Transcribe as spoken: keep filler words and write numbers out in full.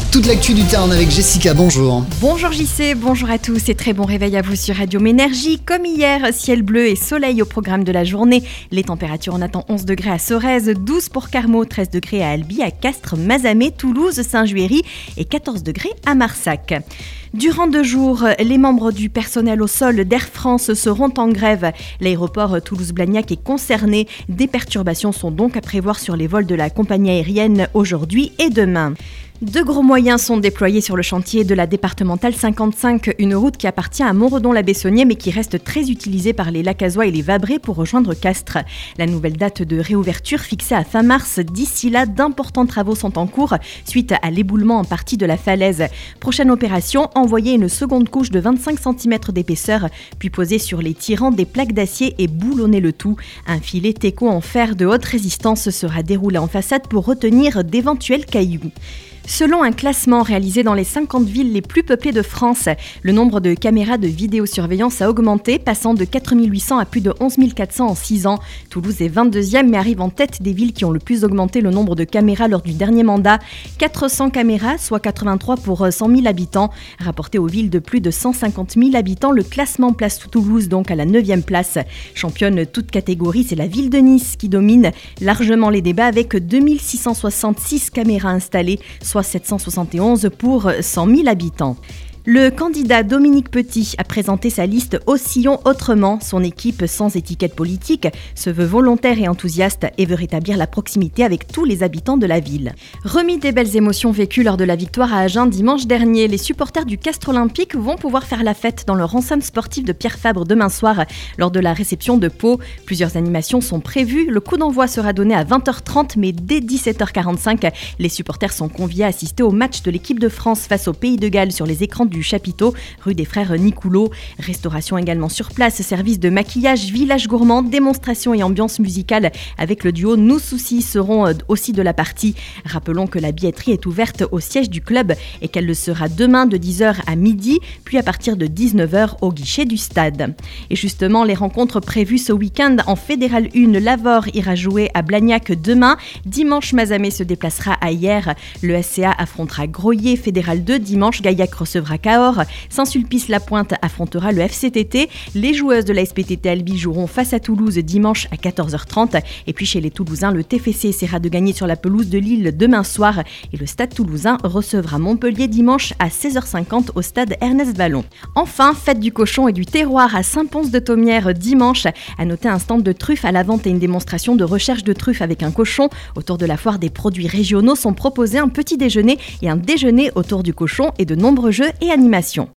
Toute l'actu du Tarn avec Jessica, bonjour. Bonjour J C, bonjour à tous et très bon réveil à vous sur Radio Ménergie. Comme hier, ciel bleu et soleil au programme de la journée. Les températures, on attend onze degrés à Sorèze, douze pour Carmaux, treize degrés à Albi, à Castres, Mazamet, Toulouse, Saint-Juéry et quatorze degrés à Marsac. Durant deux jours, les membres du personnel au sol d'Air France seront en grève. L'aéroport Toulouse-Blagnac est concerné. Des perturbations sont donc à prévoir sur les vols de la compagnie aérienne aujourd'hui et demain. De gros moyens sont déployés sur le chantier de la départementale cinquante-cinq, une route qui appartient à Montredon-la-Bessonnier mais qui reste très utilisée par les Lacazois et les Vabrés pour rejoindre Castres. La nouvelle date de réouverture fixée à fin mars. D'ici là, d'importants travaux sont en cours suite à l'éboulement en partie de la falaise. Prochaine opération, envoyer une seconde couche de vingt-cinq centimètres d'épaisseur, puis poser sur les tirants des plaques d'acier et boulonner le tout. Un filet Teco en fer de haute résistance sera déroulé en façade pour retenir d'éventuels cailloux. Selon un classement réalisé dans les cinquante villes les plus peuplées de France, le nombre de caméras de vidéosurveillance a augmenté, passant de quatre mille huit cents à plus de onze mille quatre cents en six ans. Toulouse est vingt-deuxième mais arrive en tête des villes qui ont le plus augmenté le nombre de caméras lors du dernier mandat. quatre cents caméras, soit quatre-vingt-trois pour cent mille habitants. Rapporté aux villes de plus de cent cinquante mille habitants, le classement place Toulouse donc à la neuvième place. Championne toute catégorie, c'est la ville de Nice qui domine largement les débats avec deux mille six cent soixante-six caméras installées, soit sept cent soixante et onze pour cent mille habitants. Le candidat Dominique Petit a présenté sa liste Oscillons autrement. Son équipe, sans étiquette politique, se veut volontaire et enthousiaste et veut rétablir la proximité avec tous les habitants de la ville. Remis des belles émotions vécues lors de la victoire à Agen dimanche dernier, les supporters du Castres Olympique vont pouvoir faire la fête dans leur enceinte sportive de Pierre Fabre demain soir lors de la réception de Pau. Plusieurs animations sont prévues. Le coup d'envoi sera donné à vingt heures trente, mais dès dix-sept heures quarante-cinq, les supporters sont conviés à assister au match de l'équipe de France face au Pays de Galles sur les écrans du du Chapiteau, rue des Frères Nicoulot. Restauration également sur place, service de maquillage, village gourmand, démonstration et ambiance musicale avec le duo Nos Soucis seront aussi de la partie. Rappelons que la billetterie est ouverte au siège du club et qu'elle le sera demain de dix heures à midi, puis à partir de dix-neuf heures au guichet du stade. Et justement, les rencontres prévues ce week-end en Fédéral un, Lavore ira jouer à Blagnac demain. Dimanche, Mazamet se déplacera à Hyères. Le S C A affrontera Groyer. Fédéral deux, dimanche, Gaillac recevra Cahors. Saint-Sulpice-la-Pointe affrontera le F C T T. Les joueuses de la S P T T Albi joueront face à Toulouse dimanche à quatorze heures trente. Et puis chez les Toulousains, le T F C essaiera de gagner sur la pelouse de Lille demain soir. Et le Stade Toulousain recevra Montpellier dimanche à seize heures cinquante au stade Ernest Vallon. Enfin, fête du cochon et du terroir à Saint-Pons-de-Thomière dimanche. À noter un stand de truffes à la vente et une démonstration de recherche de truffes avec un cochon. Autour de la foire des produits régionaux sont proposés un petit déjeuner et un déjeuner autour du cochon et de nombreux jeux et animations.